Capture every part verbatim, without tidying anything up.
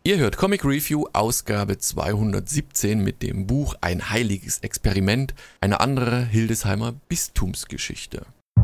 Ihr hört Comic Review, Ausgabe zweihundertsiebzehn mit dem Buch Ein heiliges Experiment, eine andere Hildesheimer Bistumsgeschichte.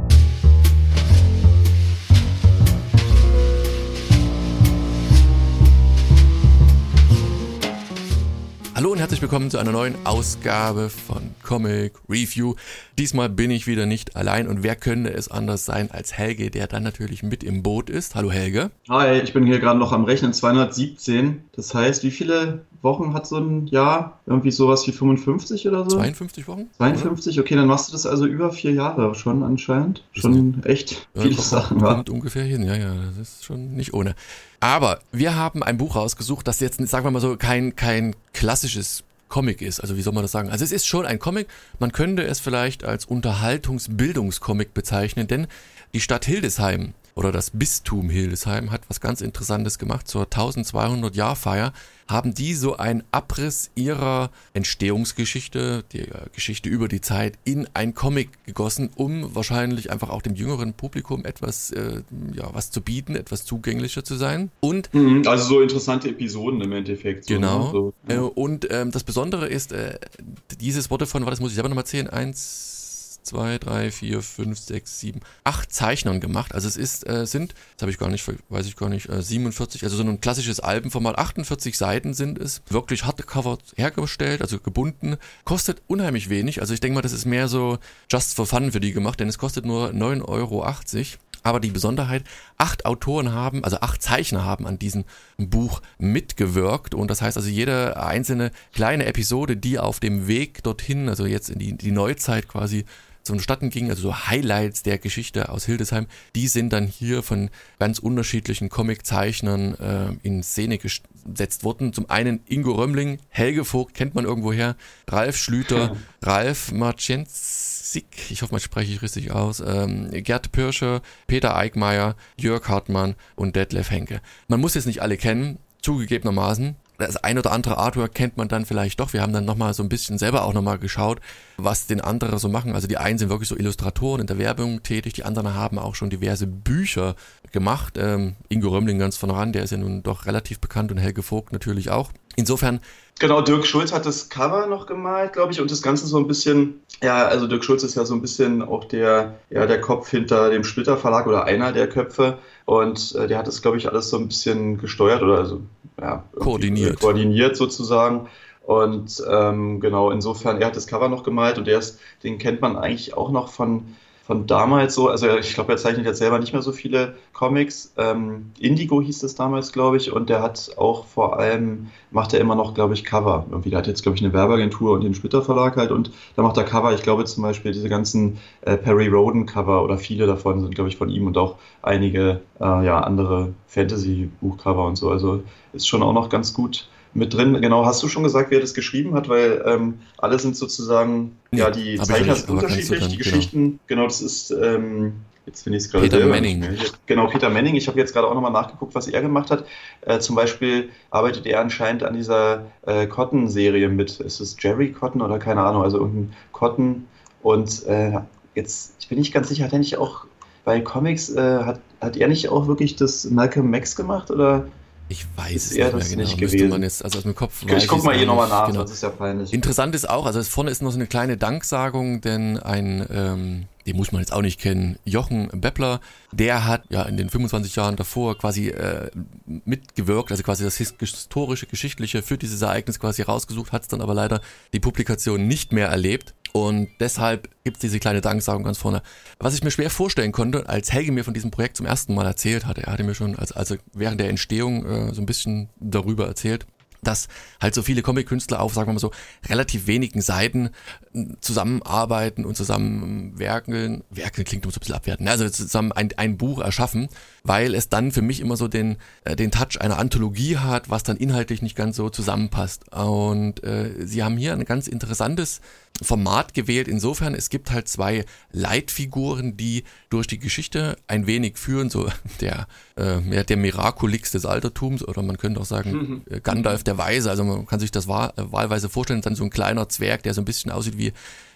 Hallo und herzlich willkommen zu einer neuen Ausgabe von Comic Review. Diesmal bin ich wieder nicht allein und wer könnte es anders sein als Helge, der dann natürlich mit im Boot ist. Hallo Helge. Hi, ich bin hier gerade noch am Rechnen, zweihundertsiebzehn. Das heißt, wie viele Wochen hat so ein Jahr? Irgendwie sowas wie fünfundfünfzig oder so? zweiundfünfzig Wochen? zweiundfünfzig, okay, dann machst du das also über vier Jahre schon anscheinend. Schon echt viele ja, Sachen. Kommt ja. ungefähr hin, ja, ja, das ist schon nicht ohne. Aber wir haben ein Buch rausgesucht, das jetzt, sagen wir mal so, kein, kein klassisches Comic ist. Also wie soll man das sagen? Also es ist schon ein Comic, man könnte es vielleicht als Unterhaltungs-Bildungscomic bezeichnen, denn die Stadt Hildesheim oder das Bistum Hildesheim hat was ganz Interessantes gemacht. Zur zwölfhundert-Jahr-Feier haben die so einen Abriss ihrer Entstehungsgeschichte, der Geschichte über die Zeit, in ein Comic gegossen, um wahrscheinlich einfach auch dem jüngeren Publikum etwas, äh, ja, was zu bieten, etwas zugänglicher zu sein. Und also so interessante Episoden im Endeffekt. So, genau. Ne? So, ja. äh, und ähm, das Besondere ist, äh, dieses Wort davon, war das muss ich selber nochmal zählen, eins, zwei, drei, vier, fünf, sechs, sieben, acht Zeichnern gemacht. Also es ist, äh, sind, das habe ich gar nicht, weiß ich gar nicht, äh, siebenundvierzig, also so ein klassisches Albenformat, achtundvierzig Seiten sind es, wirklich Hardcover hergestellt, also gebunden, kostet unheimlich wenig, also ich denke mal, das ist mehr so just for fun für die gemacht, denn es kostet nur neun Euro achtzig. Aber die Besonderheit, acht Autoren haben, also acht Zeichner haben an diesem Buch mitgewirkt und das heißt also jede einzelne kleine Episode, die auf dem Weg dorthin, also jetzt in die, die Neuzeit quasi vonstatten ging, also so Highlights der Geschichte aus Hildesheim, die sind dann hier von ganz unterschiedlichen Comiczeichnern äh, in Szene gesetzt worden. Zum einen Ingo Römmling, Helge Vogt, kennt man irgendwoher, Ralf Schlüter, Ralf Marczensik, ich hoffe, man spreche ich richtig aus, ähm, Gerd Pirscher, Peter Eickmeyer, Jörg Hartmann und Detlef Henke. Man muss jetzt nicht alle kennen, zugegebenermaßen. Das ein oder andere Artwork kennt man dann vielleicht doch. Wir haben dann nochmal so ein bisschen selber auch nochmal geschaut, was den anderen so machen. Also die einen sind wirklich so Illustratoren in der Werbung tätig, die anderen haben auch schon diverse Bücher gemacht. Ähm, Ingo Römmling ganz voran, der ist ja nun doch relativ bekannt und Helge Vogt natürlich auch. Insofern... Genau, Dirk Schulz hat das Cover noch gemalt, glaube ich, und das Ganze so ein bisschen, ja, also Dirk Schulz ist ja so ein bisschen auch der, ja, der Kopf hinter dem Splitter Verlag oder einer der Köpfe und äh, der hat das, glaube ich, alles so ein bisschen gesteuert oder also, ja, koordiniert. koordiniert sozusagen. Und ähm, genau, insofern, er hat das Cover noch gemalt und der ist, den kennt man eigentlich auch noch von, von damals so, also ich glaube, er zeichnet jetzt selber nicht mehr so viele Comics. Ähm, Indigo hieß das damals, glaube ich, und der hat auch vor allem, macht er immer noch, glaube ich, Cover. Irgendwie, der hat jetzt, glaube ich, eine Werbeagentur und den Splitter Verlag halt und da macht er Cover. Ich glaube zum Beispiel diese ganzen äh, Perry Rhodan Cover oder viele davon sind, glaube ich, von ihm und auch einige äh, ja, andere Fantasy-Buchcover und so. Also ist schon auch noch ganz gut mit drin. Genau, hast du schon gesagt, wer das geschrieben hat? Weil ähm, alle sind sozusagen, nee, ja, die Zeichner sind unterschiedlich, die Geschichten, genau, genau das ist, ähm, jetzt finde ich es gerade Peter Manning. Genau, Peter Manning. Ich habe jetzt gerade auch nochmal nachgeguckt, was er gemacht hat. Äh, zum Beispiel arbeitet er anscheinend an dieser äh, Cotton-Serie mit. Ist es Jerry Cotton oder keine Ahnung, also irgendein Cotton. Und äh, jetzt, ich bin nicht ganz sicher, hat er nicht auch bei Comics, äh, hat, hat er nicht auch wirklich das Malcolm X gemacht oder... Ich weiß ist es er nicht mehr das genau. nicht Müsste gewesen. man jetzt, also aus dem Kopf Ich guck mal hier nochmal nach, genau. Das ist ja peinlich. Interessant ist auch, also vorne ist noch so eine kleine Danksagung, denn ein, ähm, den muss man jetzt auch nicht kennen, Jochen Beppler, der hat ja in den fünfundzwanzig Jahren davor quasi äh, mitgewirkt, also quasi das historische, geschichtliche für dieses Ereignis quasi rausgesucht, hat es dann aber leider die Publikation nicht mehr erlebt. Und deshalb gibt es diese kleine Danksagung ganz vorne. Was ich mir schwer vorstellen konnte, als Helge mir von diesem Projekt zum ersten Mal erzählt hatte, er hatte mir schon als, also während der Entstehung äh, so ein bisschen darüber erzählt, dass halt so viele Comic-Künstler auf, sagen wir mal so, relativ wenigen Seiten zusammenarbeiten und zusammen werkeln, werkeln klingt immer so ein bisschen abwertend, also zusammen ein, ein Buch erschaffen, weil es dann für mich immer so den, äh, den Touch einer Anthologie hat, was dann inhaltlich nicht ganz so zusammenpasst. Und äh, sie haben hier ein ganz interessantes Format gewählt. Insofern, es gibt halt zwei Leitfiguren, die durch die Geschichte ein wenig führen, so der, äh, der Miraculix des Altertums oder man könnte auch sagen mhm. Gandalf der Weise, also man kann sich das wahl- wahlweise vorstellen, dann so ein kleiner Zwerg, der so ein bisschen aussieht wie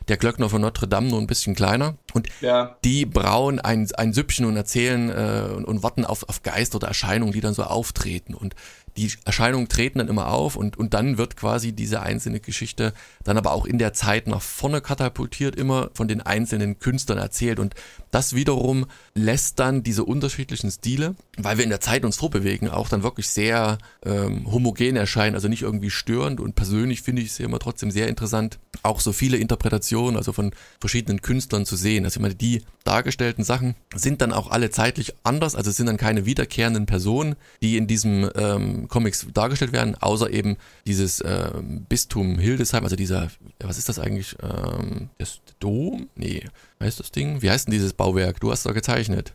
der Glöckner von Notre Dame, nur ein bisschen kleiner. Und ja. die brauen ein, ein Süppchen und erzählen äh, und, und warten auf, auf Geister oder Erscheinungen, die dann so auftreten. Und die Erscheinungen treten dann immer auf und, und dann wird quasi diese einzelne Geschichte dann aber auch in der Zeit nach vorne katapultiert, immer von den einzelnen Künstlern erzählt. Und das wiederum lässt dann diese unterschiedlichen Stile, weil wir in der Zeit uns vorbewegen, auch dann wirklich sehr ähm, homogen erscheinen, also nicht irgendwie störend. Und persönlich finde ich es immer trotzdem sehr interessant, auch so viele Interpretationen, also von verschiedenen Künstlern zu sehen. Also ich meine, die dargestellten Sachen sind dann auch alle zeitlich anders, also es sind dann keine wiederkehrenden Personen, die in diesem ähm, Comics dargestellt werden, außer eben dieses ähm, Bistum Hildesheim, also dieser, was ist das eigentlich, ähm, das Dom? Nee, wie heißt das Ding? Wie heißt denn dieses Bauwerk? Du hast es da gezeichnet.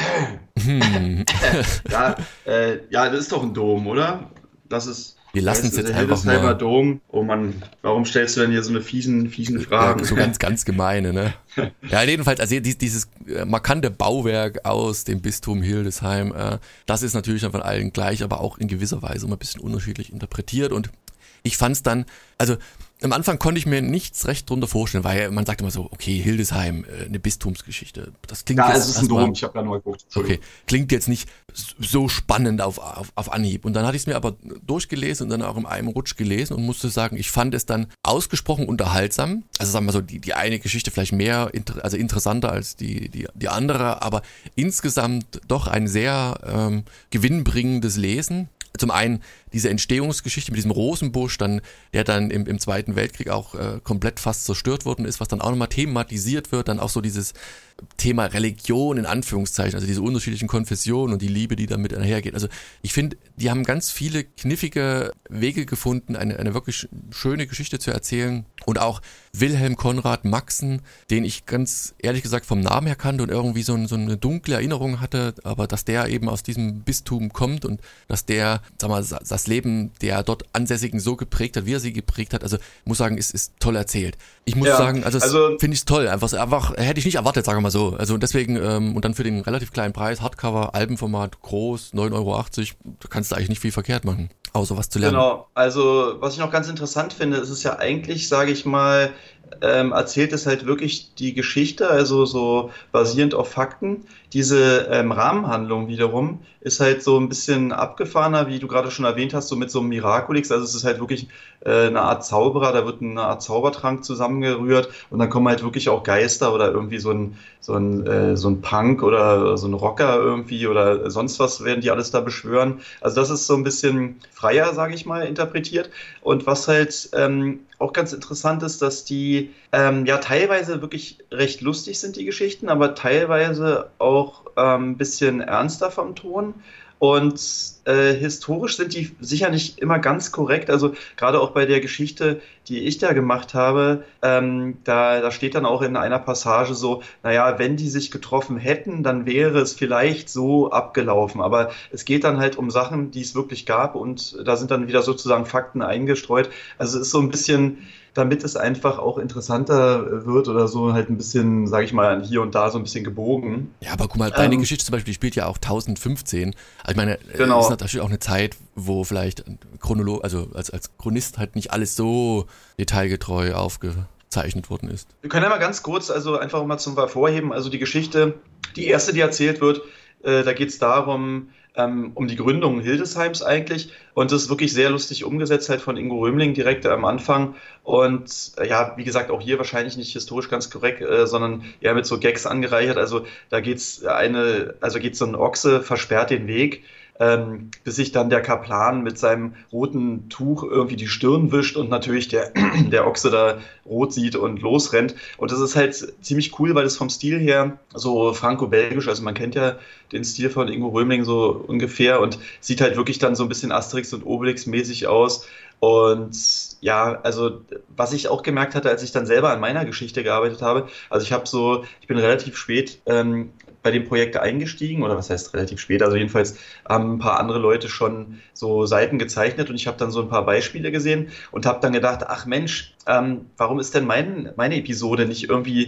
hm. ja, äh, ja, das ist doch ein Dom, oder? Das ist... Wir lassen es jetzt der einfach Hildesheimer mal. Dom. Oh Mann, warum stellst du denn hier so eine fiesen, fiesen Fragen? Ja, so ganz, ganz gemeine, ne? Ja, jedenfalls, also dieses markante Bauwerk aus dem Bistum Hildesheim, äh, das ist natürlich dann von allen gleich, aber auch in gewisser Weise immer ein bisschen unterschiedlich interpretiert. Und ich fand es dann, also am Anfang konnte ich mir nichts recht drunter vorstellen, weil man sagt immer so, okay, Hildesheim, äh, eine Bistumsgeschichte. Das klingt ja, jetzt es ist ein erstmal, Dom, ich habe da neu geguckt. okay, klingt jetzt nicht so spannend auf, auf, auf Anhieb. Und dann hatte ich es mir aber durchgelesen und dann auch in einem Rutsch gelesen und musste sagen, ich fand es dann ausgesprochen unterhaltsam. Also sagen wir so, die, die eine Geschichte vielleicht mehr, inter, also interessanter als die, die, die andere, aber insgesamt doch ein sehr ähm, gewinnbringendes Lesen. Zum einen diese Entstehungsgeschichte mit diesem Rosenbusch, dann, der dann im, im Zweiten Weltkrieg auch äh, komplett fast zerstört worden ist, was dann auch nochmal thematisiert wird, dann auch so dieses Thema Religion in Anführungszeichen, also diese unterschiedlichen Konfessionen und die Liebe, die damit einhergeht. Also ich finde, die haben ganz viele knifflige Wege gefunden, eine, eine wirklich schöne Geschichte zu erzählen. Und auch Wilhelm Konrad Maxen, den ich ganz ehrlich gesagt vom Namen her kannte und irgendwie so, ein, so eine dunkle Erinnerung hatte, aber dass der eben aus diesem Bistum kommt und dass der, sag mal, das Leben der dort Ansässigen so geprägt hat, wie er sie geprägt hat, also ich muss sagen, ist, ist toll erzählt. Ich muss ja, sagen, also, also finde ich es toll, einfach, einfach hätte ich nicht erwartet, sagen wir mal so. Also deswegen, ähm, und dann für den relativ kleinen Preis, Hardcover, Albenformat, groß, neun Euro achtzig, da kannst du eigentlich nicht viel verkehrt machen, außer was zu lernen. Genau, also was ich noch ganz interessant finde, ist es ja eigentlich, sage ich mal, ähm, erzählt es halt wirklich die Geschichte, also so basierend auf Fakten. Diese ähm, Rahmenhandlung wiederum ist halt so ein bisschen abgefahrener, wie du gerade schon erwähnt hast, so mit so einem Miraculix. Also es ist halt wirklich äh, eine Art Zauberer, da wird eine Art Zaubertrank zusammengerührt und dann kommen halt wirklich auch Geister oder irgendwie so ein, so ein, äh, so ein Punk oder so ein Rocker irgendwie oder sonst was werden die alles da beschwören. Also das ist so ein bisschen freier, sage ich mal, interpretiert. Und was halt ähm, auch ganz interessant ist, dass die ähm, ja teilweise wirklich recht lustig sind, die Geschichten, aber teilweise auch ein ähm, bisschen ernster vom Ton. Und äh, historisch sind die sicher nicht immer ganz korrekt. Also gerade auch bei der Geschichte, die ich da gemacht habe, ähm, da, da steht dann auch in einer Passage so, naja, wenn die sich getroffen hätten, dann wäre es vielleicht so abgelaufen. Aber es geht dann halt um Sachen, die es wirklich gab und da sind dann wieder sozusagen Fakten eingestreut. Also es ist so ein bisschen, damit es einfach auch interessanter wird oder so, halt ein bisschen, sage ich mal, hier und da so ein bisschen gebogen. Ja, aber guck mal, deine ähm, Geschichte zum Beispiel, die spielt ja auch tausendfünfzehn. Also ich meine, Genau. ist natürlich auch eine Zeit, wo vielleicht Chronolo, also als, als Chronist halt nicht alles so detailgetreu aufgezeichnet worden ist. Wir können ja mal ganz kurz, also einfach mal zum Hervorheben, also die Geschichte, die erste, die erzählt wird, äh, da geht es darum, ähm, um die Gründung Hildesheims eigentlich und das ist wirklich sehr lustig umgesetzt halt von Ingo Römling direkt am Anfang und äh, ja, wie gesagt, auch hier wahrscheinlich nicht historisch ganz korrekt, äh, sondern eher mit so Gags angereichert, also da geht's eine, also geht so ein Ochse, versperrt den Weg, Ähm, bis sich dann der Kaplan mit seinem roten Tuch irgendwie die Stirn wischt und natürlich der, der Ochse da rot sieht und losrennt. Und das ist halt ziemlich cool, weil das vom Stil her so franco-belgisch, also man kennt ja den Stil von Ingo Römling so ungefähr und sieht halt wirklich dann so ein bisschen Asterix und Obelix mäßig aus. Und ja, also was ich auch gemerkt hatte, als ich dann selber an meiner Geschichte gearbeitet habe, also ich habe so, ich bin relativ spät ähm, bei dem Projekt eingestiegen, oder was heißt relativ spät, also jedenfalls haben ein paar andere Leute schon so Seiten gezeichnet und ich habe dann so ein paar Beispiele gesehen und habe dann gedacht, ach Mensch, ähm, warum ist denn mein, meine Episode nicht irgendwie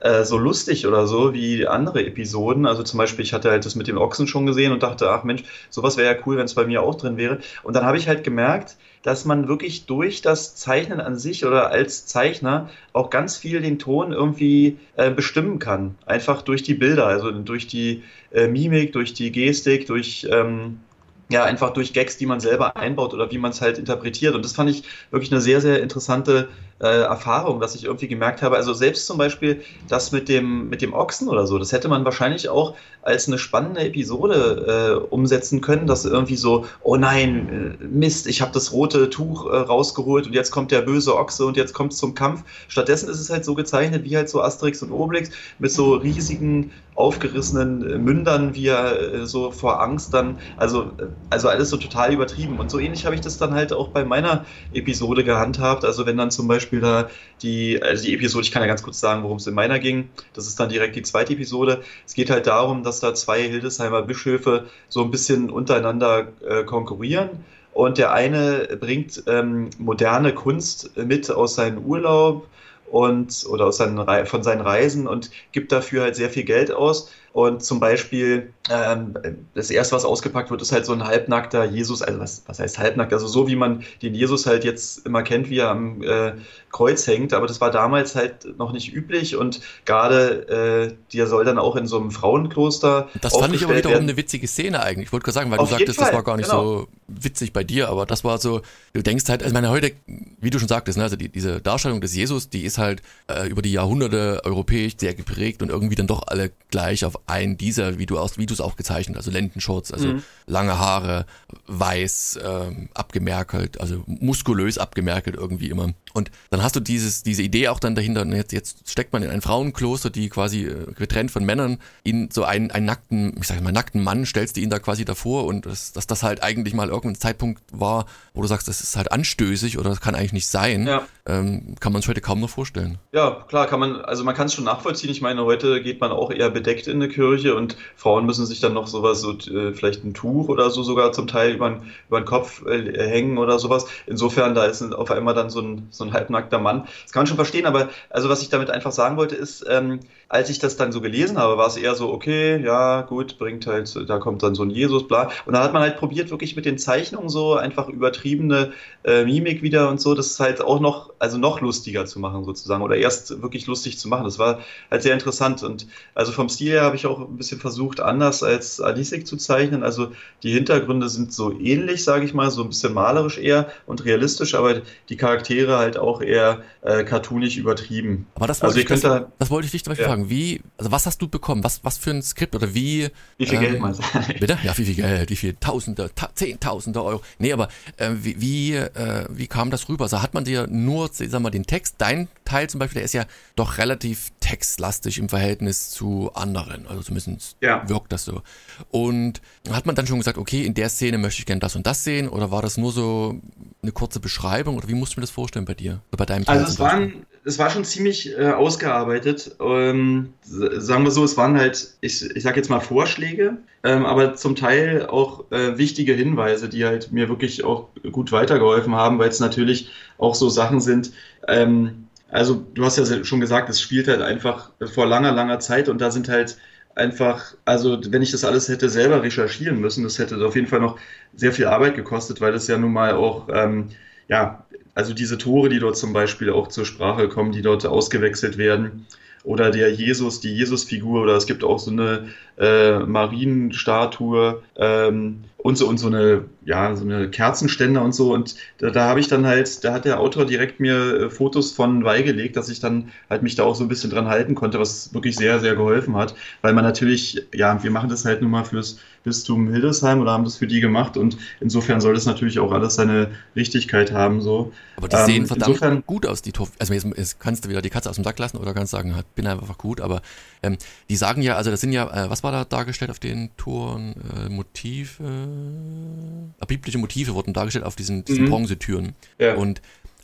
äh, so lustig oder so wie andere Episoden. Also zum Beispiel, ich hatte halt das mit dem Ochsen schon gesehen und dachte, ach Mensch, sowas wäre ja cool, wenn es bei mir auch drin wäre. Und dann habe ich halt gemerkt, dass man wirklich durch das Zeichnen an sich oder als Zeichner auch ganz viel den Ton irgendwie äh, bestimmen kann. Einfach durch die Bilder, also durch die äh, Mimik, durch die Gestik, durch... Ähm, ja, einfach durch Gags, die man selber einbaut oder wie man es halt interpretiert. Und das fand ich wirklich eine sehr, sehr interessante äh, Erfahrung, dass ich irgendwie gemerkt habe, also selbst zum Beispiel das mit dem, mit dem Ochsen oder so, das hätte man wahrscheinlich auch als eine spannende Episode äh, umsetzen können, dass irgendwie so, oh nein, äh, Mist, ich habe das rote Tuch äh, rausgeholt und jetzt kommt der böse Ochse und jetzt kommt es zum Kampf. Stattdessen ist es halt so gezeichnet, wie halt so Asterix und Obelix mit so riesigen, aufgerissenen äh, Mündern, wie er äh, so vor Angst dann, also, also alles so total übertrieben. Und so ähnlich habe ich das dann halt auch bei meiner Episode gehandhabt. Also wenn dann zum Beispiel da die, also die Episode, ich kann ja ganz kurz sagen, worum es in meiner ging. Das ist dann direkt die zweite Episode. Es geht halt darum, dass da zwei Hildesheimer Bischöfe so ein bisschen untereinander äh, konkurrieren. Und der eine bringt ähm, moderne Kunst mit aus seinem Urlaub und oder aus seinen, von seinen Reisen und gibt dafür halt sehr viel Geld aus. Und zum Beispiel, ähm, das erste, was ausgepackt wird, ist halt so ein halbnackter Jesus, also was, was heißt halbnackt? Also so, wie man den Jesus halt jetzt immer kennt, wie er am äh, Kreuz hängt. Aber das war damals halt noch nicht üblich und gerade äh, der soll dann auch in so einem Frauenkloster. Das fand ich aber wiederum eine witzige Szene eigentlich. Ich wollte gerade sagen, weil Auf du sagtest, jeden das Fall, war gar nicht genau. so witzig bei dir, aber das war so, du denkst halt, also ich meine heute, wie du schon sagtest, ne, also die, diese Darstellung des Jesus, die ist halt äh, über die Jahrhunderte europäisch sehr geprägt und irgendwie dann doch alle gleich auf ein dieser, wie du aus, wie du es auch gezeichnet, also Lendenschurz, also mhm. lange Haare, weiß, ähm, abgemerkelt, also muskulös abgemerkelt irgendwie immer. Und dann hast du dieses, diese Idee auch dann dahinter, jetzt, jetzt steckt man in ein Frauenkloster, die quasi äh, getrennt von Männern in so einen, einen nackten, ich sag mal, nackten Mann, stellst du ihn da quasi davor und dass das, das halt eigentlich mal irgendein Zeitpunkt war, wo du sagst, das ist halt anstößig oder das kann eigentlich nicht sein, ja. ähm, kann man sich heute kaum noch vorstellen. Ja, klar, kann man, also man kann es schon nachvollziehen. Ich meine, heute geht man auch eher bedeckt in eine Kirche und Frauen müssen sich dann noch sowas, so äh, vielleicht ein Tuch oder so sogar zum Teil über, über den Kopf äh, hängen oder sowas. Insofern, da ist auf einmal dann so ein, so ein halbnackter Mann. Das kann man schon verstehen, aber also was ich damit einfach sagen wollte ist, ähm, als ich das dann so gelesen habe, war es eher so, okay, ja, gut, bringt halt, da kommt dann so ein Jesus, bla. Und dann hat man halt probiert, wirklich mit den Zeichnungen so einfach übertriebene äh, Mimik wieder und so, das ist halt auch noch, also noch lustiger zu machen sozusagen oder erst wirklich lustig zu machen. Das war halt sehr interessant und also vom Stil her habe ich auch ein bisschen versucht, anders als Alisik zu zeichnen. Also die Hintergründe sind so ähnlich, sage ich mal, so ein bisschen malerisch eher und realistisch, aber die Charaktere halt auch eher äh, cartoonig übertrieben. Aber das wollte, also ich, das, könnte, das wollte ich dich ja. fragen. Wie, also was hast du bekommen? Was, was für ein Skript oder wie? Wie viel ähm, Geld meinst du? Bitte? Ja, wie viel Geld? Wie viel Tausende, ta- Zehntausende Euro? Nee, aber äh, wie, wie, äh, wie kam das rüber? Also hat man dir nur, sag mal, den Text, dein Teil zum Beispiel, der ist ja doch relativ textlastig im Verhältnis zu anderen. Also zumindest ja. wirkt das so. Und hat man dann schon gesagt, okay, in der Szene möchte ich gerne das und das sehen? Oder war das nur so eine kurze Beschreibung? Oder wie musst du mir das vorstellen bei dir? Oder bei deinem Teil? Also es waren, es war schon ziemlich äh, ausgearbeitet. Ähm, sagen wir so, es waren halt, ich, ich sag jetzt mal Vorschläge, ähm, aber zum Teil auch äh, wichtige Hinweise, die halt mir wirklich auch gut weitergeholfen haben, weil es natürlich auch so Sachen sind, ähm, also du hast ja schon gesagt, es spielt halt einfach vor langer, langer Zeit und da sind halt einfach, also wenn ich das alles hätte selber recherchieren müssen, das hätte auf jeden Fall noch sehr viel Arbeit gekostet, weil es ja nun mal auch, ähm, ja, also diese Tore, die dort zum Beispiel auch zur Sprache kommen, die dort ausgewechselt werden, oder der Jesus, die Jesusfigur, oder es gibt auch so eine äh, Marienstatue ähm, und so und so eine, ja, so eine Kerzenständer und so. Und da, da habe ich dann halt, da hat der Autor direkt mir äh, Fotos von beigelegt, dass ich dann halt mich da auch so ein bisschen dran halten konnte, was wirklich sehr, sehr geholfen hat. Weil man natürlich, ja, wir machen das halt nun mal fürs Bistum Hildesheim oder haben das für die gemacht und insofern soll das natürlich auch alles seine Richtigkeit haben. So. Aber die sehen ähm, verdammt insofern, gut aus, die Tor. Also jetzt, jetzt kannst du wieder die Katze aus dem Sack lassen oder kannst sagen, bin einfach gut, aber ähm, die sagen ja, also das sind ja, äh, was war da dargestellt auf den Toren? Äh, Motive, äh, biblische Motive wurden dargestellt auf diesen, diesen mhm. Bronzetüren. Ja. Und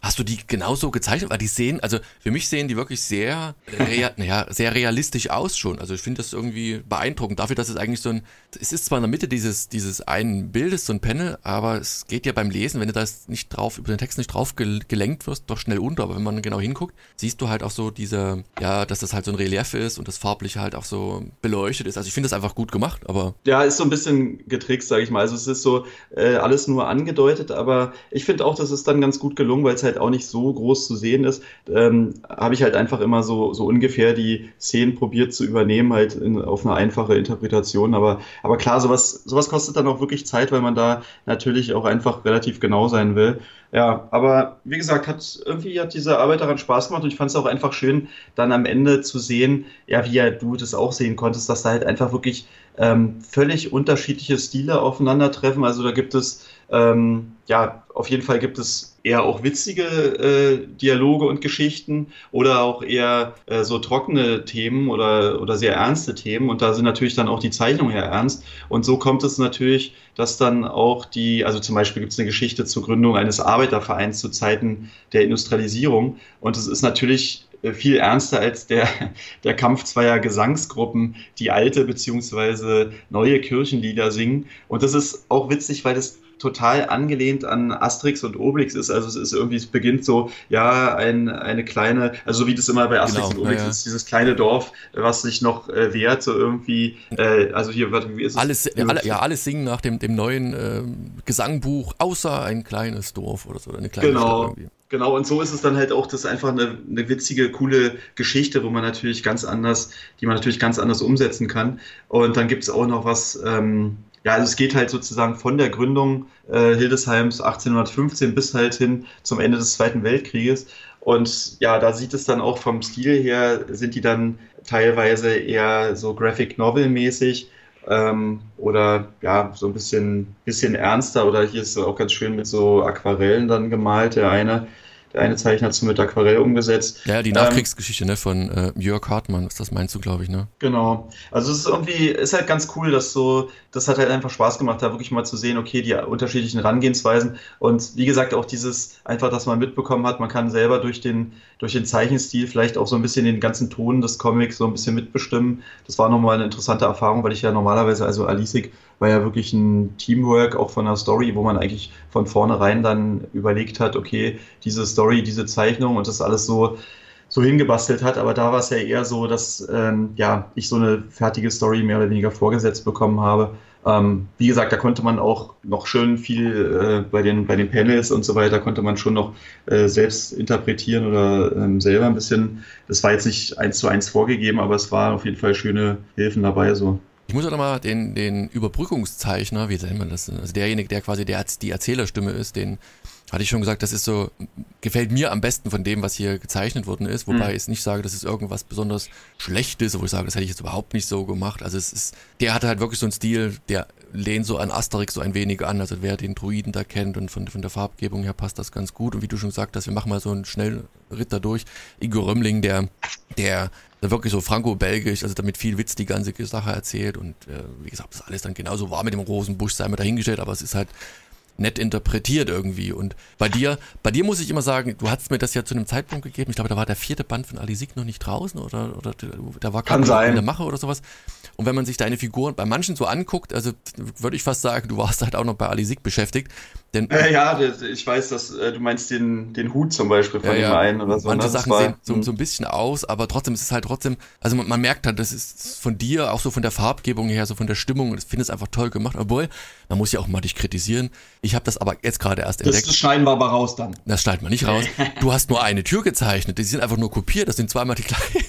Hast du die genauso gezeichnet? Weil die sehen, also für mich sehen die wirklich sehr, rea- naja, sehr realistisch aus schon. Also ich finde das irgendwie beeindruckend dafür, dass es eigentlich so ein, es ist zwar in der Mitte dieses, dieses einen Bildes, so ein Panel, aber es geht ja beim Lesen, wenn du das nicht drauf, über den Text nicht drauf gel- gelenkt wirst, doch schnell unter. Aber wenn man genau hinguckt, siehst du halt auch so diese, ja, dass das halt so ein Relief ist und das farbliche halt auch so beleuchtet ist. Also ich finde das einfach gut gemacht, aber... Ja, ist so ein bisschen getrickst, sage ich mal. Also es ist so äh, alles nur angedeutet, aber ich finde auch, das ist dann ganz gut gelungen, weil es halt auch nicht so groß zu sehen ist. Ähm, habe ich halt einfach immer so, so ungefähr die Szenen probiert zu übernehmen, halt in, auf eine einfache Interpretation. Aber, aber klar, sowas, sowas kostet dann auch wirklich Zeit, weil man da natürlich auch einfach relativ genau sein will. Ja, aber wie gesagt, hat irgendwie hat diese Arbeit daran Spaß gemacht und ich fand es auch einfach schön, dann am Ende zu sehen, ja, wie ja du das auch sehen konntest, dass da halt einfach wirklich ähm, völlig unterschiedliche Stile aufeinandertreffen. Also da gibt es, ähm, ja, auf jeden Fall gibt es eher auch witzige äh, Dialoge und Geschichten oder auch eher äh, so trockene Themen oder, oder sehr ernste Themen. Und da sind natürlich dann auch die Zeichnungen eher ernst. Und so kommt es natürlich, dass dann auch die, also zum Beispiel gibt es eine Geschichte zur Gründung eines Arbeitervereins zu Zeiten der Industrialisierung. Und es ist natürlich viel ernster als der, der Kampf zweier Gesangsgruppen, die alte beziehungsweise neue Kirchenlieder singen. Und das ist auch witzig, weil das total angelehnt an Asterix und Obelix ist. Also es ist irgendwie, es beginnt so, ja, ein, eine kleine, also so wie das immer bei Asterix Genau, und Obelix ja, ja. ist, dieses kleine Dorf, was sich noch äh, wehrt, so irgendwie, äh, also hier, warte, wie ist es? Alles, alle, ja, alles singen nach dem, dem neuen ähm, Gesangbuch, außer ein kleines Dorf oder so, oder eine kleine Genau. Stadt irgendwie. Genau, und so ist es dann halt auch, das ist einfach eine, eine witzige, coole Geschichte, wo man natürlich ganz anders, die man natürlich ganz anders umsetzen kann. Und dann gibt es auch noch was, ähm, ja, also es geht halt sozusagen von der Gründung äh, Hildesheims achtzehnhundertfünfzehn bis halt hin zum Ende des Zweiten Weltkrieges. Und ja, da sieht es dann auch vom Stil her, sind die dann teilweise eher so Graphic Novel mäßig. Ähm, oder ja, so ein bisschen, bisschen ernster, oder hier ist auch ganz schön mit so Aquarellen dann gemalt, der eine, der eine Zeichner hat es mit Aquarell umgesetzt. Ja, die Nachkriegsgeschichte, ähm, ne, von äh, Jörg Hartmann, was das meinst du, glaube ich, ne? Genau. Also es ist irgendwie, ist halt ganz cool, dass so, das hat halt einfach Spaß gemacht, da wirklich mal zu sehen, okay, die unterschiedlichen Herangehensweisen und wie gesagt auch dieses, einfach, dass man mitbekommen hat, man kann selber durch den, durch den Zeichenstil vielleicht auch so ein bisschen den ganzen Ton des Comics so ein bisschen mitbestimmen. Das war nochmal eine interessante Erfahrung, weil ich ja normalerweise, also Alisik war ja wirklich ein Teamwork, auch von der Story, wo man eigentlich von vornherein dann überlegt hat, okay, diese Story, diese Zeichnung und das alles so so hingebastelt hat, aber da war es ja eher so, dass ähm, ja, ich so eine fertige Story mehr oder weniger vorgesetzt bekommen habe. Ähm, wie gesagt, da konnte man auch noch schön viel äh, bei den bei den Panels und so weiter, konnte man schon noch äh, selbst interpretieren oder ähm, selber ein bisschen. Das war jetzt nicht eins zu eins vorgegeben, aber es waren auf jeden Fall schöne Hilfen dabei so. Ich muss auch nochmal den, den Überbrückungszeichner, wie nennt man das, also derjenige, der quasi der, die Erzählerstimme ist, den hatte ich schon gesagt, das ist so, gefällt mir am besten von dem, was hier gezeichnet worden ist, wobei mhm. ich nicht sage, dass es irgendwas besonders Schlechtes, wo ich sage, das hätte ich jetzt überhaupt nicht so gemacht. Also es ist, der hatte halt wirklich so einen Stil, der lehnt so an Asterix so ein wenig an, also wer den Druiden da kennt und von, von der Farbgebung her passt das ganz gut. Und wie du schon gesagt hast, wir machen mal so einen schnellen Ritt da durch. Ingo Römmling, der, der da wirklich so franco-belgisch, also damit viel Witz die ganze Sache erzählt und äh, wie gesagt, das alles dann genauso war mit dem Rosenbusch, sei mal dahingestellt, aber es ist halt nett interpretiert irgendwie. Und bei dir, bei dir muss ich immer sagen, du hattest mir das ja zu einem Zeitpunkt gegeben, ich glaube, da war der vierte Band von Alisik noch nicht draußen oder, oder da war Kann sein. in der Mache oder sowas. Und wenn man sich deine Figuren bei manchen so anguckt, also würde ich fast sagen, du warst halt auch noch bei Alisik beschäftigt. Denn, äh, ja, ich weiß, dass äh, du meinst den, den Hut zum Beispiel von ja, dem ja. einen oder so. Manche ne? Sachen war, sehen so, so ein bisschen aus, aber trotzdem ist es halt trotzdem, also man, man merkt halt, das ist von dir, auch so von der Farbgebung her, so von der Stimmung, ich finde es einfach toll gemacht, obwohl, man muss ja auch mal dich kritisieren. Ich habe das aber jetzt gerade erst entdeckt. Das schneiden wir aber raus dann. Das schneidet man nicht raus. Du hast nur eine Tür gezeichnet, die sind einfach nur kopiert, das sind zweimal die gleichen.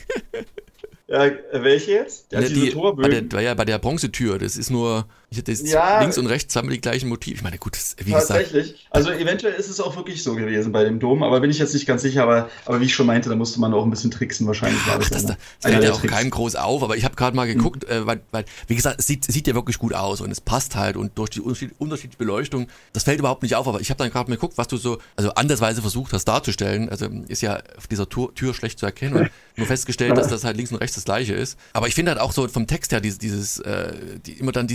Ja, welche jetzt? Ja, Ja, diese die, Torbögen. bei der, ja, bei der Bronzetür, das ist nur, das ist Ja. links und rechts haben wir die gleichen Motive. Ich meine, gut, das, wie gesagt, Tatsächlich. Also eventuell ist es auch wirklich so gewesen bei dem Dom, aber bin ich jetzt nicht ganz sicher, aber, aber wie ich schon meinte, da musste man auch ein bisschen tricksen wahrscheinlich. War das das, dann, das, das fällt einer ja der auch Tricks. keinem groß auf, aber ich habe gerade mal geguckt, mhm. äh, weil, weil, wie gesagt, es sieht, sieht ja wirklich gut aus und es passt halt und durch die unterschied, unterschiedliche Beleuchtung, das fällt überhaupt nicht auf, aber ich habe dann gerade mal geguckt, was du so, also andersweise versucht hast darzustellen, also ist ja auf dieser Tür, Tür schlecht zu erkennen und nur festgestellt, dass das halt links und rechts das gleiche ist, aber ich finde halt auch so vom Text her dieses, dieses äh, die, immer dann diese, diese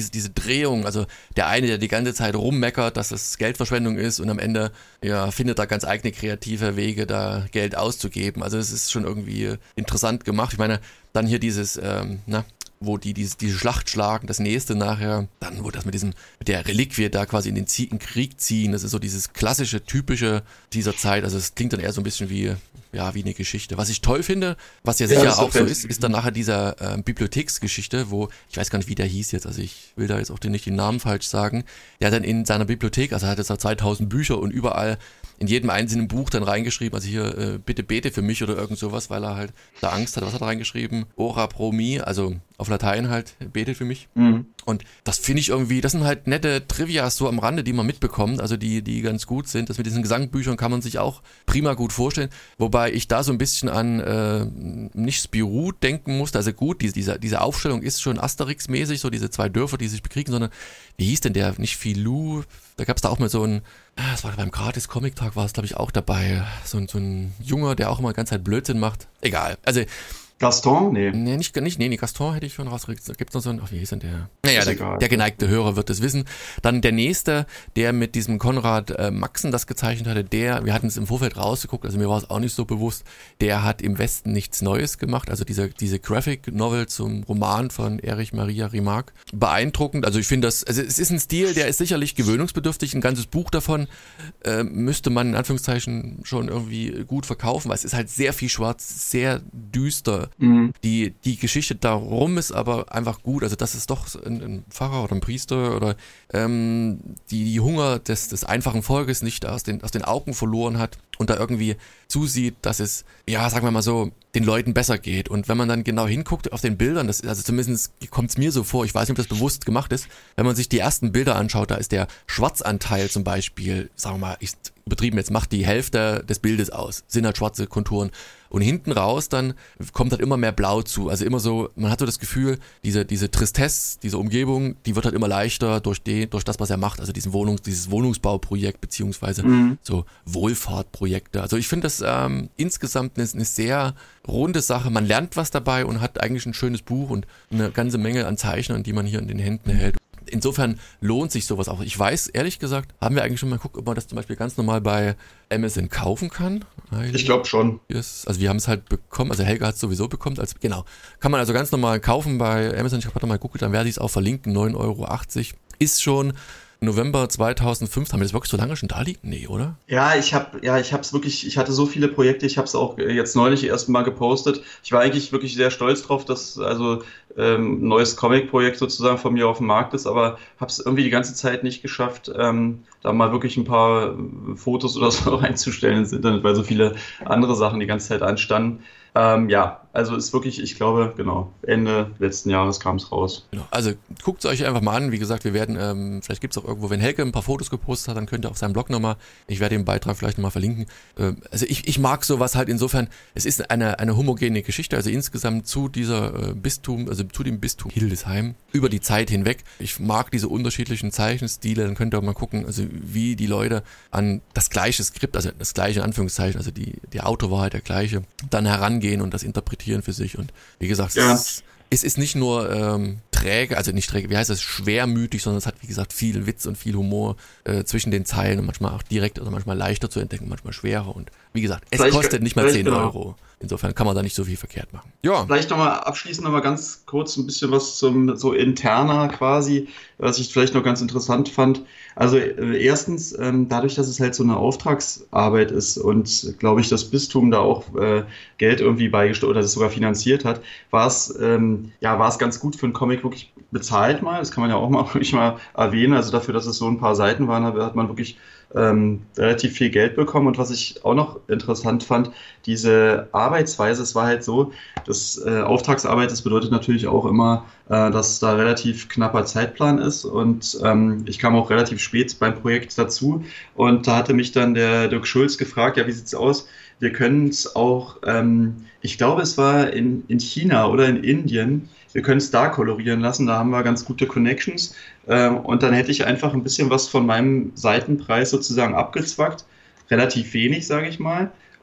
Umdrehung, also der eine, der die ganze Zeit rummeckert, dass es Geldverschwendung ist und am Ende ja, findet er ganz eigene kreative Wege, da Geld auszugeben. Also es ist schon irgendwie interessant gemacht. Ich meine, dann hier dieses, ähm, na, wo die diese, diese Schlacht schlagen, das nächste nachher, dann wo das mit diesem, mit der Reliquie da quasi in den Zie- in Krieg ziehen, das ist so dieses klassische, typische dieser Zeit, also es klingt dann eher so ein bisschen wie, ja, wie eine Geschichte. Was ich toll finde, was ja sicher ja, auch so ist, ist dann nachher dieser äh, Bibliotheksgeschichte, wo, ich weiß gar nicht, wie der hieß jetzt, also ich will da jetzt auch nicht den Namen falsch sagen, der hat dann in seiner Bibliothek, also er hat jetzt da zweitausend Bücher und überall in jedem einzelnen Buch dann reingeschrieben, also hier, äh, bitte bete für mich oder irgend sowas, weil er halt da Angst hat. Was hat er reingeschrieben? Ora pro mi, also auf Latein halt, betet für mich. Mhm. Und das finde ich irgendwie, das sind halt nette Trivias so am Rande, die man mitbekommt, also die, die ganz gut sind. Das mit diesen Gesangbüchern kann man sich auch prima gut vorstellen, wobei ich da so ein bisschen an äh, nicht Spirou denken musste. Also gut, diese, diese, diese Aufstellung ist schon Asterix-mäßig, so diese zwei Dörfer, die sich bekriegen, sondern wie hieß denn der? Nicht Filou, da gab es da auch mal so ein, das war beim Gratis-Comic-Tag, war es glaube ich auch dabei, so, so ein Junger, der auch immer die ganze Zeit Blödsinn macht. Egal, also Gaston? Nee. Nee, nicht, nicht, nee, nee, Gaston hätte ich schon rausgekriegt. Da gibt's noch so einen, ach, wie hieß denn der? Naja, der, der geneigte Hörer wird es wissen. Dann der nächste, der mit diesem Konrad äh, Maxen das gezeichnet hatte, der, wir hatten es im Vorfeld rausgeguckt, also mir war es auch nicht so bewusst, der hat im Westen nichts Neues gemacht, also diese, diese Graphic Novel zum Roman von Erich Maria Remarque. Beeindruckend, also ich finde das, also es ist ein Stil, der ist sicherlich gewöhnungsbedürftig, ein ganzes Buch davon äh, müsste man in Anführungszeichen schon irgendwie gut verkaufen, weil es ist halt sehr viel schwarz, sehr düster. Mhm. Die, die Geschichte darum ist aber einfach gut, also das ist doch ein, ein Pfarrer oder ein Priester oder ähm, die, die Hunger des, des einfachen Volkes nicht aus den, aus den Augen verloren hat und da irgendwie zusieht, dass es, ja, sagen wir mal so, den Leuten besser geht. Und wenn man dann genau hinguckt auf den Bildern, das, also zumindest kommt es mir so vor, ich weiß nicht, ob das bewusst gemacht ist, wenn man sich die ersten Bilder anschaut, da ist der Schwarzanteil zum Beispiel, sagen wir mal, ist übertrieben jetzt, macht die Hälfte des Bildes aus, sind halt schwarze Konturen. Und hinten raus dann kommt halt immer mehr Blau zu. Also immer so, man hat so das Gefühl, diese, diese Tristesse, diese Umgebung, die wird halt immer leichter durch den, durch das, was er macht. Also diesen Wohnungs, dieses Wohnungsbauprojekt beziehungsweise mhm. so Wohlfahrtprojekte. Also ich finde das ähm, insgesamt eine, eine sehr runde Sache. Man lernt was dabei und hat eigentlich ein schönes Buch und eine ganze Menge an Zeichnern, die man hier in den Händen hält. Insofern lohnt sich sowas auch. Ich weiß, ehrlich gesagt, haben wir eigentlich schon mal geguckt, ob man das zum Beispiel ganz normal bei Amazon kaufen kann? Ich glaube schon. Also wir haben es halt bekommen, also Helga hat es sowieso bekommen, als genau. Kann man also ganz normal kaufen bei Amazon. Ich habe gerade mal geguckt, dann werde ich es auch verlinken, neun Euro achtzig. Ist schon November zweitausendfünf, haben wir das wirklich so lange schon da liegen? Nee, oder? Ja, ich habe ja, ich habe es wirklich, ich hatte so viele Projekte, ich habe es auch jetzt neulich erst mal gepostet. Ich war eigentlich wirklich sehr stolz drauf, dass also ähm, ein neues Comic-Projekt sozusagen von mir auf dem Markt ist, aber habe es irgendwie die ganze Zeit nicht geschafft, ähm, da mal wirklich ein paar Fotos oder so reinzustellen ins Internet, weil so viele andere Sachen die ganze Zeit anstanden. Ähm, ja, also ist wirklich, ich glaube, genau, Ende letzten Jahres kam es raus. Genau. Also guckt es euch einfach mal an. Wie gesagt, wir werden, ähm, vielleicht gibt es auch irgendwo, wenn Helge ein paar Fotos gepostet hat, dann könnt ihr auf seinem Blog nochmal, ich werde den Beitrag vielleicht nochmal verlinken. Ähm, also ich, ich mag sowas halt insofern, es ist eine, eine homogene Geschichte, also insgesamt zu dieser äh, Bistum, also zu dem Bistum Hildesheim, über die Zeit hinweg. Ich mag diese unterschiedlichen Zeichenstile, dann könnt ihr auch mal gucken, also wie die Leute an das gleiche Skript, also das gleiche in Anführungszeichen, also die, der Autor war halt der gleiche, dann herangehen und das interpretieren für sich. Und wie gesagt, ja. es, es ist nicht nur ähm, träge, also nicht träge, wie heißt das, schwermütig, sondern es hat, wie gesagt, viel Witz und viel Humor äh, zwischen den Zeilen und manchmal auch direkt oder manchmal leichter zu entdecken, manchmal schwerer. Und wie gesagt, es vielleicht, kostet nicht mal zehn genau. Euro. Insofern kann man da nicht so viel verkehrt machen. Ja. Vielleicht nochmal abschließend nochmal ganz kurz ein bisschen was zum so interner quasi, was ich vielleicht noch ganz interessant fand. Also äh, erstens, ähm, dadurch, dass es halt so eine Auftragsarbeit ist und, glaube ich, das Bistum da auch äh, Geld irgendwie beigesteuert oder das sogar finanziert hat, war es ähm, ja, war es ganz gut für einen Comic wirklich bezahlt mal. Das kann man ja auch mal, wirklich mal erwähnen. Also dafür, dass es so ein paar Seiten waren, hat man wirklich ähm, relativ viel Geld bekommen. Und was ich auch noch interessant fand, diese Arbeitsweise, es war halt so, dass äh, Auftragsarbeit, das bedeutet natürlich auch immer, äh, dass da relativ knapper Zeitplan ist. Und ähm, ich kam auch relativ spät beim Projekt dazu. Und da hatte mich dann der Dirk Schulz gefragt, ja, wie sieht's aus? Wir können es auch, ähm, ich glaube, es war in, in China oder in Indien, wir können es da kolorieren lassen, da haben wir ganz gute Connections. Ähm, und dann hätte ich einfach ein bisschen was von meinem Seitenpreis sozusagen abgezwackt. Relativ wenig, sage ich mal.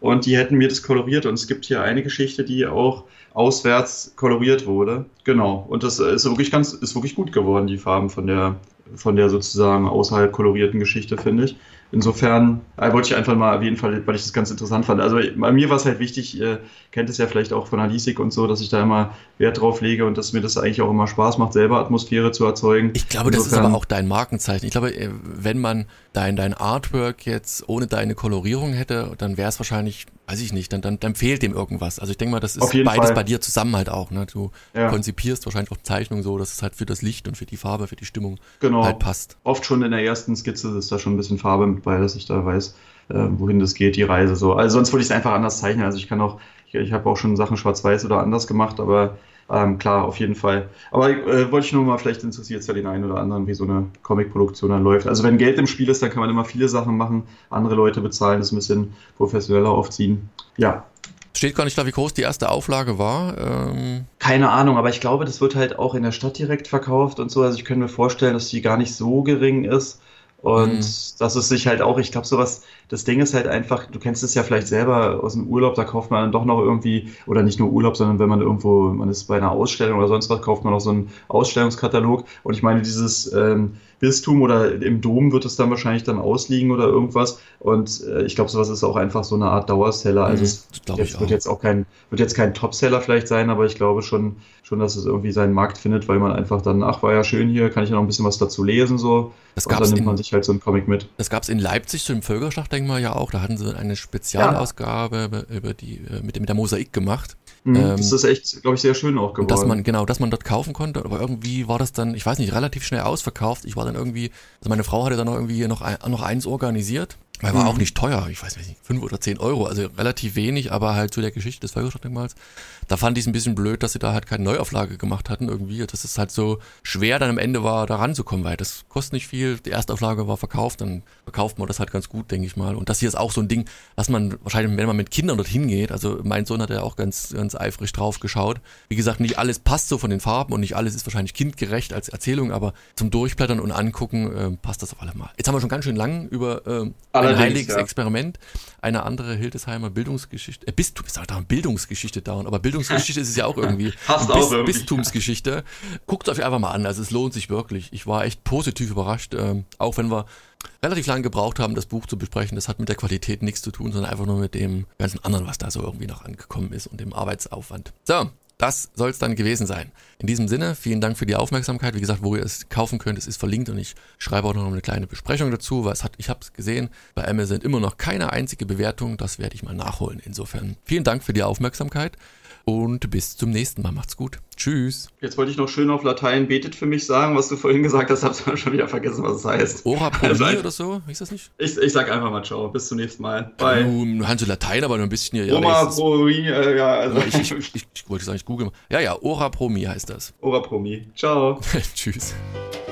und die hätten mir das koloriert und es gibt hier eine Geschichte, die auch auswärts koloriert wurde. Genau. Und das ist wirklich ganz, ist wirklich gut geworden, die Farben von der, von der sozusagen außerhalb kolorierten Geschichte, finde ich. Insofern äh, wollte ich einfach mal erwähnen, weil ich das ganz interessant fand. Also bei mir war es halt wichtig, ihr kennt es ja vielleicht auch von Alisik und so, dass ich da immer Wert drauf lege und dass mir das eigentlich auch immer Spaß macht, selber Atmosphäre zu erzeugen. Ich glaube, Insofern, das ist aber auch dein Markenzeichen. Ich glaube, wenn man dein, dein Artwork jetzt ohne deine Kolorierung hätte, dann wäre es wahrscheinlich, weiß ich nicht, dann, dann, dann fehlt dem irgendwas. Also ich denke mal, das ist beides Fall. Bei dir zusammen halt auch. Ne? Du ja. konzipierst wahrscheinlich auch Zeichnungen so, dass es halt für das Licht und für die Farbe, für die Stimmung genau. halt passt. Oft schon in der ersten Skizze ist da schon ein bisschen Farbe mit bei, dass ich da weiß, äh, wohin das geht, die Reise so. Also sonst würde ich es einfach anders zeichnen. Also ich kann auch, ich, ich habe auch schon Sachen schwarz-weiß oder anders gemacht, aber ähm, klar, auf jeden Fall. Aber äh, wollte ich nur mal, vielleicht interessiert es ja den einen oder anderen, wie so eine Comic-Produktion dann läuft. Also wenn Geld im Spiel ist, dann kann man immer viele Sachen machen, andere Leute bezahlen, das ein bisschen professioneller aufziehen. Ja. Steht gar nicht da, wie groß die erste Auflage war. Ähm Keine Ahnung, aber ich glaube, das wird halt auch in der Stadt direkt verkauft und so. Also ich könnte mir vorstellen, dass die gar nicht so gering ist. Und mhm. dass es sich halt auch, ich glaube sowas, das Ding ist halt einfach, du kennst es ja vielleicht selber aus dem Urlaub, da kauft man dann doch noch irgendwie, oder nicht nur Urlaub, sondern wenn man irgendwo, man ist bei einer Ausstellung oder sonst was, kauft man noch so einen Ausstellungskatalog. Und ich meine, dieses ähm, Bistum oder im Dom wird es dann wahrscheinlich dann ausliegen oder irgendwas. Und äh, ich glaube, sowas ist auch einfach so eine Art Dauerseller. Also mhm, es jetzt, wird jetzt auch kein, wird jetzt kein Topseller vielleicht sein, aber ich glaube schon, schon, dass es irgendwie seinen Markt findet, weil man einfach dann, ach, war ja schön hier, kann ich ja noch ein bisschen was dazu lesen, so. Das und dann nimmt in, man sich halt so einen Comic mit. Das gab es in Leipzig zu dem Völkerschlachtdenkmal ja auch. Da hatten sie eine Spezialausgabe ja. über die, mit, mit der Mosaik gemacht. Mhm, ähm, das ist echt, glaube ich, sehr schön auch geworden. Dass man, genau, dass man dort kaufen konnte, aber irgendwie war das dann, ich weiß nicht, relativ schnell ausverkauft. Ich war dann irgendwie, also meine Frau hatte dann noch irgendwie noch, ein, noch eins organisiert. Weil war mhm. auch nicht teuer, ich weiß nicht, fünf oder zehn Euro, also relativ wenig, aber halt zu der Geschichte des Völkerschlachtdenkmals. Da fand ich es ein bisschen blöd, dass sie da halt keine Neuauflage gemacht hatten irgendwie, dass es halt so schwer dann am Ende war, da ranzukommen, weil das kostet nicht viel, die Erstauflage war verkauft, dann verkauft man das halt ganz gut, denke ich mal. Und das hier ist auch so ein Ding, was man wahrscheinlich, wenn man mit Kindern dorthin geht, also mein Sohn hat ja auch ganz, ganz eifrig drauf geschaut. Wie gesagt, nicht alles passt so von den Farben und nicht alles ist wahrscheinlich kindgerecht als Erzählung, aber zum Durchblättern und Angucken äh, passt das auf alle Mal. Jetzt haben wir schon ganz schön lang über äh, ein heiliges ja. Experiment, eine andere Hildesheimer Bildungsgeschichte, äh, Bistum, ich sag da Bildungsgeschichte dauern, aber Bildungsgeschichte ist es ja auch irgendwie. Passt Bis, auch irgendwie. Bistumsgeschichte. Guckt euch einfach mal an, also es lohnt sich wirklich. Ich war echt positiv überrascht, ähm, auch wenn wir relativ lange gebraucht haben, das Buch zu besprechen. Das hat mit der Qualität nichts zu tun, sondern einfach nur mit dem ganzen anderen, was da so irgendwie noch angekommen ist und dem Arbeitsaufwand. So, das soll es dann gewesen sein. In diesem Sinne, vielen Dank für die Aufmerksamkeit. Wie gesagt, wo ihr es kaufen könnt, es ist verlinkt und ich schreibe auch noch eine kleine Besprechung dazu, weil es hat, ich habe es gesehen, bei Amazon immer noch keine einzige Bewertung. Das werde ich mal nachholen. Insofern vielen Dank für die Aufmerksamkeit und bis zum nächsten Mal. Macht's gut. Tschüss. Jetzt wollte ich noch schön auf Latein betet für mich sagen, was du vorhin gesagt hast, hab's schon wieder vergessen, was es heißt. Ora pro also, oder so? Ist das nicht? Ich, ich sag einfach mal ciao. Bis zum nächsten Mal. Bye. Du kannst du Latein, aber nur ein bisschen hier. Ja, Ora pro mi, äh, ja. Also. Ich, ich, ich, ich wollte sagen, ich google mal. Ja, ja, Ora pro mi heißt das. Ora pro mi. Ciao. Tschüss.